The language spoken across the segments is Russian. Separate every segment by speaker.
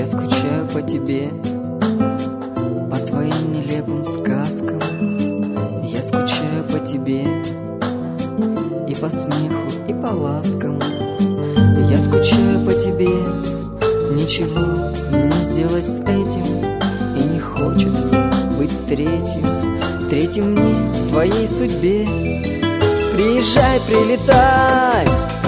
Speaker 1: скучаю по тебе, по твоим нелепым сказкам. Я скучаю по тебе и по смеху, и по ласкам. Я скучаю по тебе, ничего не сделать с этим. И не хочется быть третьим мне в твоей судьбе. Приезжай, прилетай,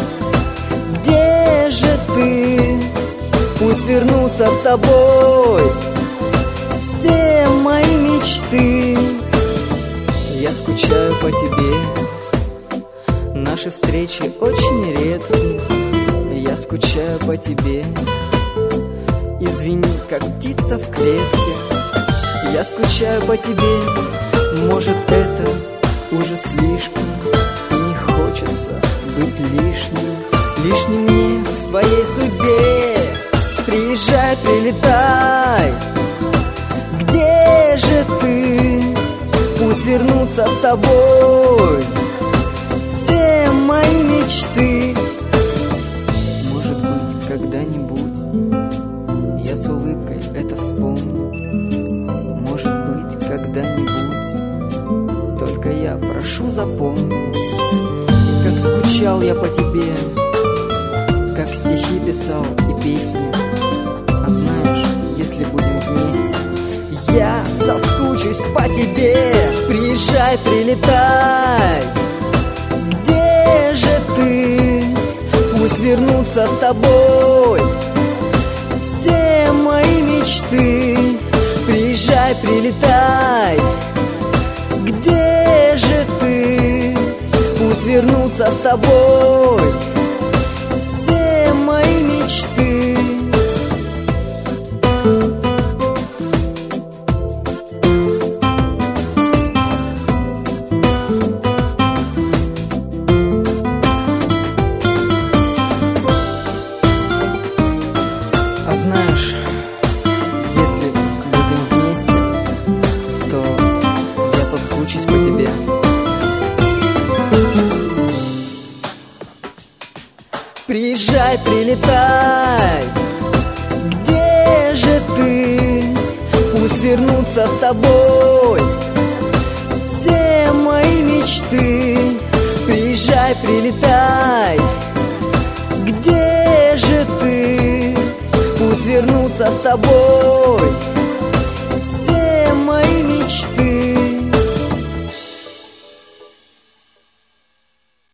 Speaker 1: где же ты? Пусть вернутся с тобой все мои мечты. Я скучаю по тебе, наши встречи очень редки. Я скучаю по тебе, извини, как птица в клетке. Я скучаю по тебе, может, это уже слишком. И не хочется быть лишним мне в твоей судьбе. Приезжай, прилетай, где же ты? Пусть вернутся с тобой все мои мечты. Может быть, когда-нибудь я с улыбкой это вспомню. Может быть, когда-нибудь, только я прошу, запомни, как скучал я по тебе, как стихи писал и песни. А знаешь, если будем вместе, я соскучусь по тебе. Приезжай, прилетай, где же ты? Пусть вернутся с тобой все мои мечты. Приезжай, прилетай, где же ты? Пусть вернутся с тобой все мои мечты. А знаешь, если будем вместе, то я соскучусь по тебе. Приезжай, прилетай, где же ты? Пусть вернутся с тобой все мои мечты. Приезжай, прилетай, где же ты? Пусть вернутся с тобой